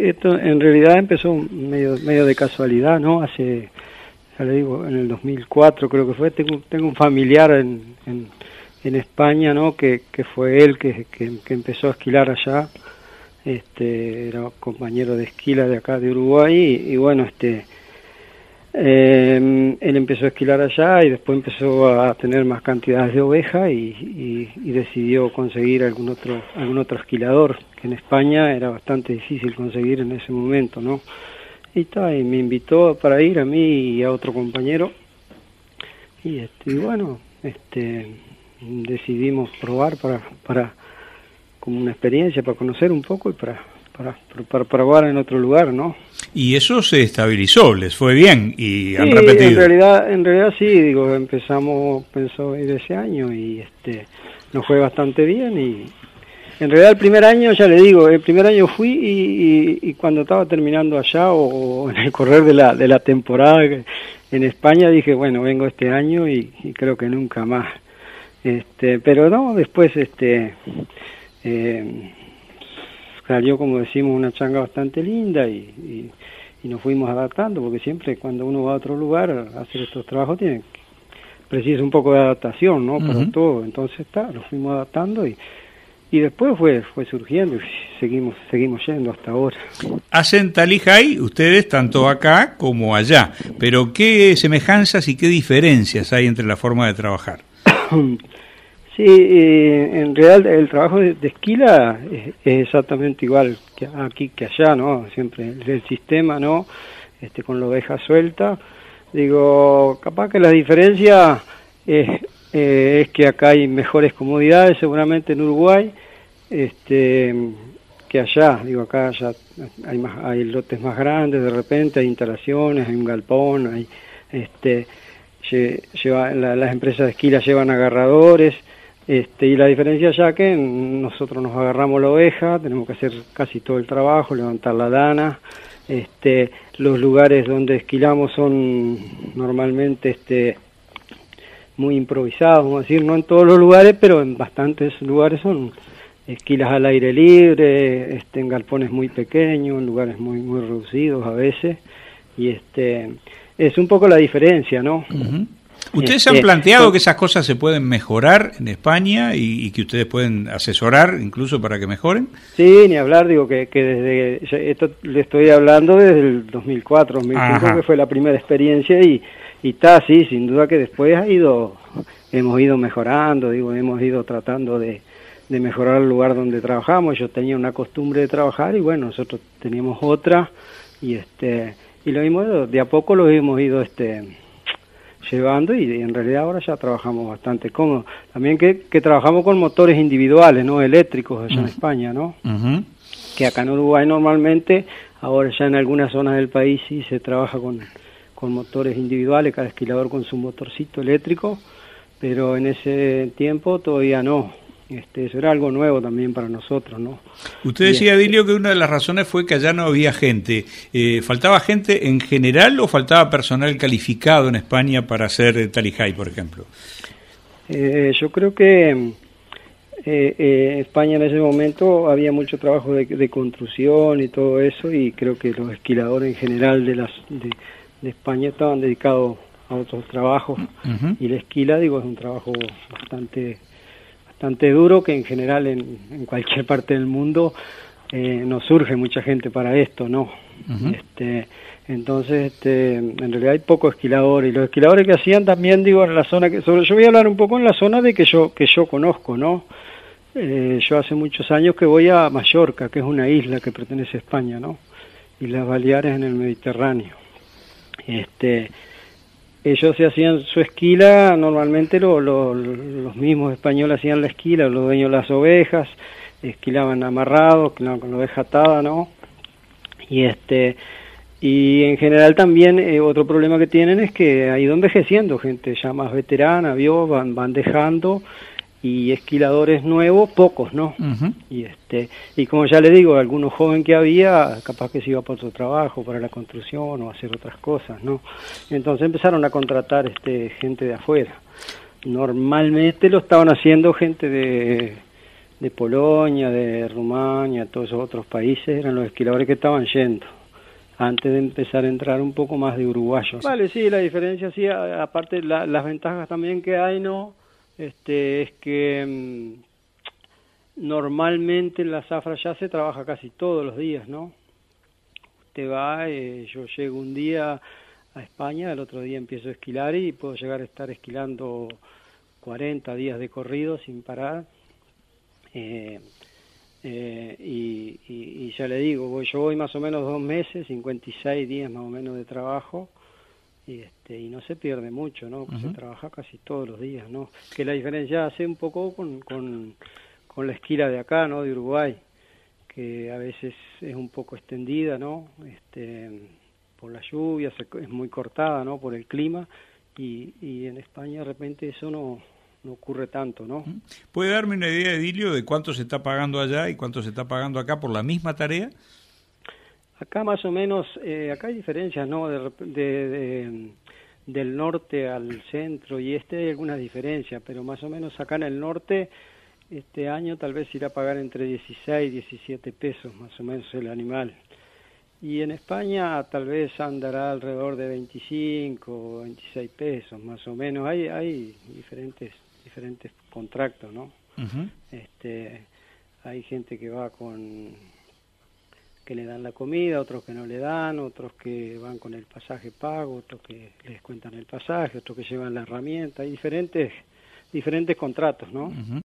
esto en realidad empezó medio de casualidad, ¿no? Hace, ya le digo, en el 2004 creo que fue. Tengo un familiar en España, ¿no? Que fue él que empezó a esquilar allá. Era compañero de esquila de acá de Uruguay y bueno, él empezó a esquilar allá y después empezó a tener más cantidades de ovejas y decidió conseguir algún otro esquilador, que en España era bastante difícil conseguir en ese momento, ¿no? Y me invitó para ir a mí y a otro compañero y bueno, decidimos probar para como una experiencia, para conocer un poco y para probar en otro lugar, ¿no? Y eso se estabilizó, les fue bien y han sí, repetido. En realidad sí, digo, pensó ir ese año y nos fue bastante bien y en realidad el primer año, ya le digo, el primer año fui y cuando estaba terminando allá o en el correr de la temporada en España dije, bueno, vengo este año y creo que nunca más. Pero no, después salió, como decimos, una changa bastante linda y nos fuimos adaptando, porque siempre cuando uno va a otro lugar a hacer estos trabajos precisa un poco de adaptación, ¿no? Para todo, entonces nos fuimos adaptando y después fue surgiendo y seguimos yendo hasta ahora. Hacen Talijay ustedes tanto acá como allá, pero ¿qué semejanzas y qué diferencias hay entre la forma de trabajar? Sí, en realidad el trabajo de esquila es exactamente igual que aquí que allá, ¿no? Siempre el sistema, ¿no? Con la oveja suelta. Digo, capaz que la diferencia es que acá hay mejores comodidades, seguramente en Uruguay, que allá. Digo, acá ya hay lotes más grandes, de repente hay instalaciones, hay un galpón, hay las empresas de esquila llevan agarradores. Y la diferencia ya que nosotros nos agarramos la oveja, tenemos que hacer casi todo el trabajo, levantar la lana. Los lugares donde esquilamos son normalmente muy improvisados, vamos a decir, no en todos los lugares, pero en bastantes lugares son esquilas al aire libre, en galpones muy pequeños, en lugares muy muy reducidos a veces, y es un poco la diferencia, ¿no? Uh-huh. ¿Ustedes han planteado que esas cosas se pueden mejorar en España y que ustedes pueden asesorar incluso para que mejoren? Sí, ni hablar, digo que desde esto le estoy hablando desde el 2004, 2005, Ajá. Que fue la primera experiencia y está, sí, sin duda que después hemos ido mejorando, digo, hemos ido tratando de mejorar el lugar donde trabajamos. Yo tenía una costumbre de trabajar y bueno, nosotros teníamos otra y lo mismo, de a poco lo hemos ido llevando y en realidad ahora ya trabajamos bastante cómodo. También que trabajamos con motores individuales, no eléctricos allá en España, ¿no? Uh-huh. Que acá en Uruguay normalmente, ahora ya en algunas zonas del país sí se trabaja con motores individuales, cada esquilador con su motorcito eléctrico, pero en ese tiempo todavía no. Eso era algo nuevo también para nosotros, ¿no? Usted decía, Dilio, que una de las razones fue que allá no había gente. ¿Faltaba gente en general o faltaba personal calificado en España para hacer Talijay, por ejemplo? Yo creo que España en ese momento había mucho trabajo de construcción y todo eso, y creo que los esquiladores en general de España estaban dedicados a otros trabajos. Uh-huh. Y la esquila, digo, es un trabajo bastante duro, que en general en cualquier parte del mundo no surge mucha gente para esto, ¿no? Uh-huh. Entonces, en realidad hay pocos esquiladores, y los esquiladores que hacían también, digo, en la zona yo voy a hablar un poco en la zona de que yo conozco, ¿no? Yo hace muchos años que voy a Mallorca, que es una isla que pertenece a España, ¿no? Y las Baleares en el Mediterráneo. Ellos se hacían su esquila, normalmente los mismos españoles hacían la esquila, los dueños de las ovejas, esquilaban amarrados, esquilaban con la oveja atada, ¿no? Y en general también otro problema que tienen es que ha ido envejeciendo, gente ya más veterana, van dejando, y esquiladores nuevos, pocos, ¿no? Uh-huh. Y como ya le digo, algunos jóvenes que había, capaz que se iba por su trabajo, para la construcción o hacer otras cosas, ¿no? Entonces empezaron a contratar gente de afuera. Normalmente lo estaban haciendo gente Polonia, de Rumania, todos esos otros países eran los esquiladores que estaban yendo, antes de empezar a entrar un poco más de uruguayos. Vale, sí, la diferencia, sí, aparte las ventajas también que hay, ¿no? Es que normalmente en la zafra ya se trabaja casi todos los días, ¿no? Usted va, yo llego un día a España, el otro día empiezo a esquilar y puedo llegar a estar esquilando 40 días de corrido sin parar. Y ya le digo, yo voy más o menos 2 meses, 56 días más o menos de trabajo, y no se pierde mucho, ¿no? Se trabaja casi todos los días, ¿no? Que la diferencia hace un poco con la esquila de acá, ¿no? De Uruguay, que a veces es un poco extendida, ¿no? Por las lluvias, es muy cortada, ¿no? Por el clima, y en España de repente eso no ocurre tanto, ¿no? ¿Puede darme una idea, Edilio, de cuánto se está pagando allá y cuánto se está pagando acá por la misma tarea? Acá más o menos, acá hay diferencias, ¿no? Del norte al centro y hay algunas diferencias, pero más o menos acá en el norte, este año tal vez irá a pagar entre 16 y 17 pesos, más o menos el animal. Y en España tal vez andará alrededor de 25 o 26 pesos, más o menos. Hay diferentes contratos, ¿no? Hay gente que va que le dan la comida, otros que no le dan, otros que van con el pasaje pago, otros que les cuentan el pasaje, otros que llevan la herramienta. Hay diferentes contratos, ¿no?